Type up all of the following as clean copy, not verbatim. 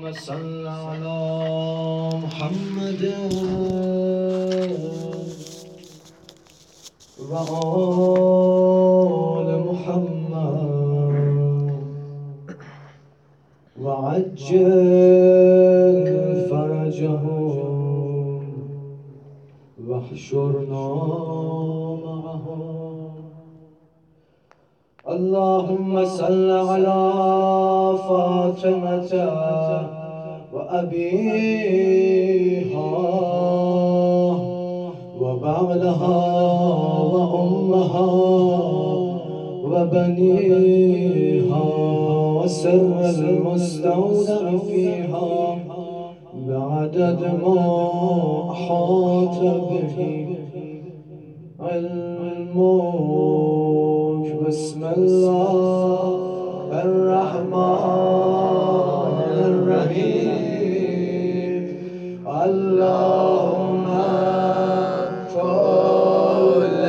صل على محمد و آل محمد و عجل فرجهم و احشرنا معهم. اللهم صل على فاطمة وأبيها وبعلها وأمها وبنيها وسر المستودع فيها بعدد ما أحاط به علمك. بسم الله الرحمن الرحيم. اللهم كل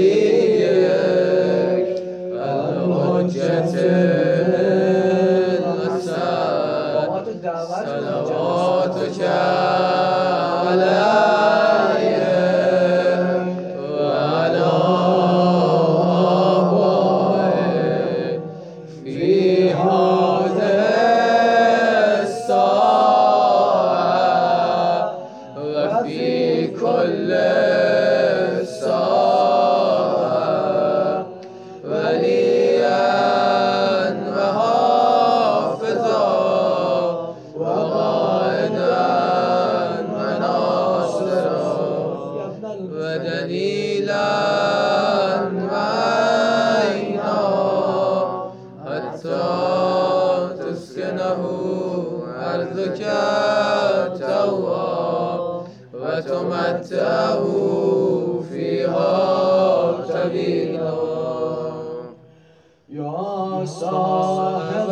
وليك الحجة الحسن صلواتك عليه وعلى آبائه في هذه الساعة وفي كل ساعة وليا وحافظا وقائدا وناصرا ودليلا وعينا حتى تسكنه أرضك تواب وتمتعه فيها طويلا. يا صاحب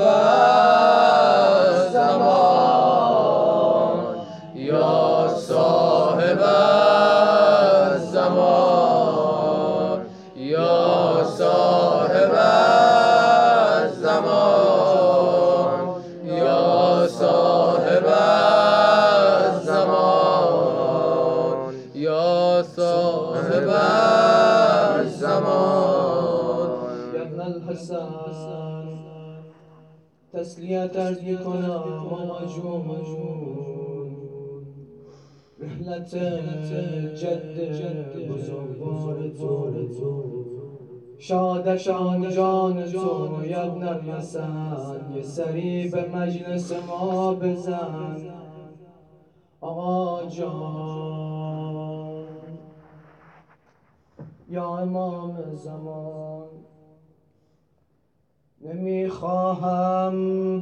الزمان يا صاحب الزمان يا صاحب الزمان يا صاحب الزمان يا صاحب الزمان. يا ابن الحسن تسلیت عرض میکنم ماجون رحلت جد بزرگوار تو شادشان جان تو. یا ابن الحسن یه سری به مجلس ما بزن آقا جان. یا امام زمان نمیخواهم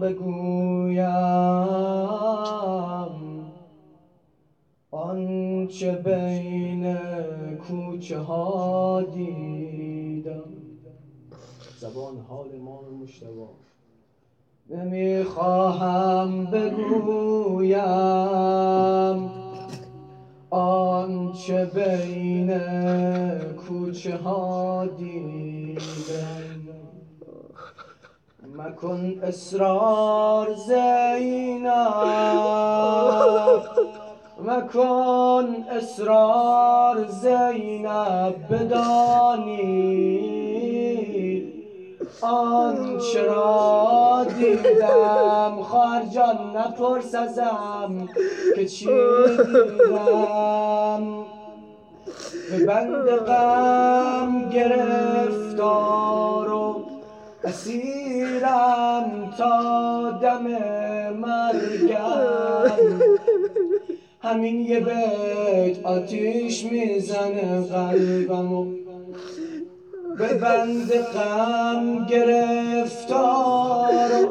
بگویم آنچه بین کوچه ها دیدم. زبان حال امام مجتبی. نمیخواهم بگویم آنچه بین کوچه ها دیدم. مکن اصرار زینب مکن اصرار زینب بدانی آنچه را دیدم. خواهر جان نپرس ازم که چی دیدم. به بند غم گرفتار و اسیرم تا دم مرگم. همین یه بیت آتیش میزنه قلبمو. به بند غم گرفتار و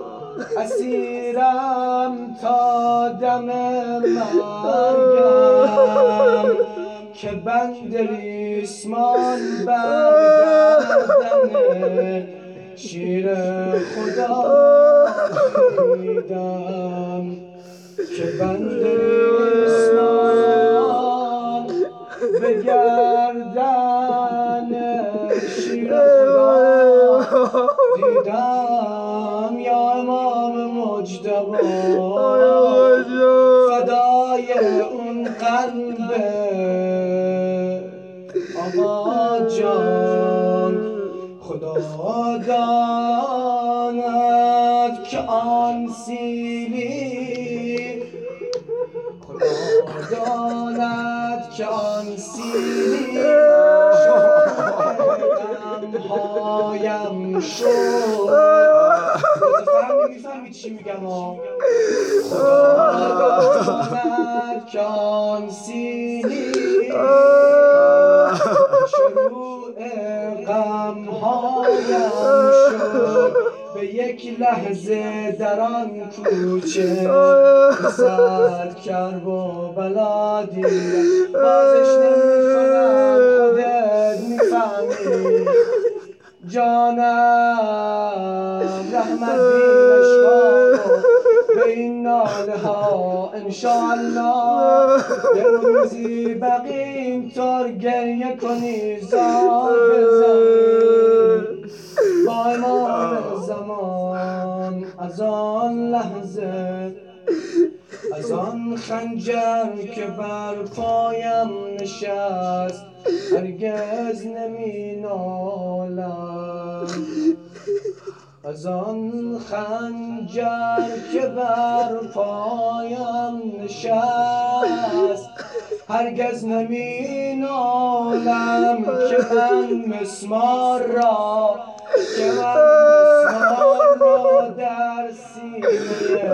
اسیرم تا دم مرگم که بند ریسمان برگردن شیر خدا دیدم. که بند ریسمان به گردن شیر خدا دیدم. یا امام مجتبی فدای اون قلب آقا جان. خدا داند که آن سیلی، خدا داند که آن سیلی غمهایم شد. میفهمی چی میگم ها؟ خدا داند که آن سیلی شروع غمهایم شد. به یک لحظه در آن کوچه صد کرب و بلا دیدم. بازش نمی‌کنم خودت میفهمی جانم. رحمت بینش کن به این ناله ها انشاءالله. یه روزی بقی اینطور گریه کنی زار بزنی با امام زمان. از آن لحظه از آن خنجر که بر پایم نشست هرگز نمی نالم. از آن خنجر که بر پایم نشست هرگز نمی نالم که من مسمار را در سینه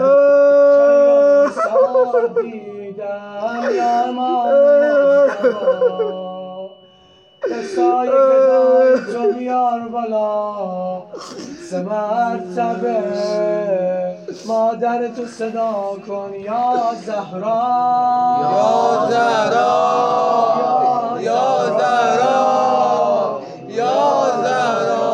دیدم. یا امام مصطفی دستای گدای تو بیار بالا، سه مرتبه مادر تو صدا کن یا زهرا یا زهرا یا زهرا یا زهرا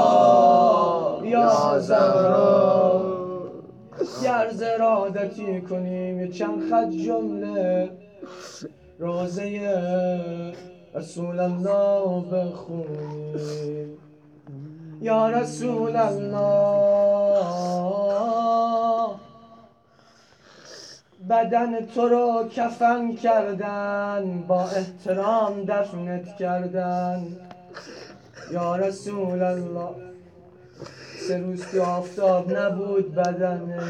یا زهرا. عرض ارادتی کنیم یه چند خط جمله روزه رسول الله بخونیم. یا رسول الله بدن تو رو کفن کردن، با احترام دفنت کردن. یا رسول الله 3 روز که آفتاب نبود بدن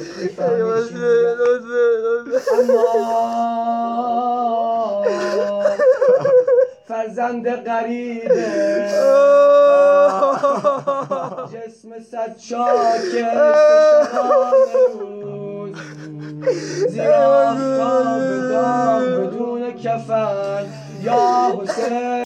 اما فرزند غریبه جسم صد شاکر روز زیر آفتاب داغ بدون کفن. یا حسین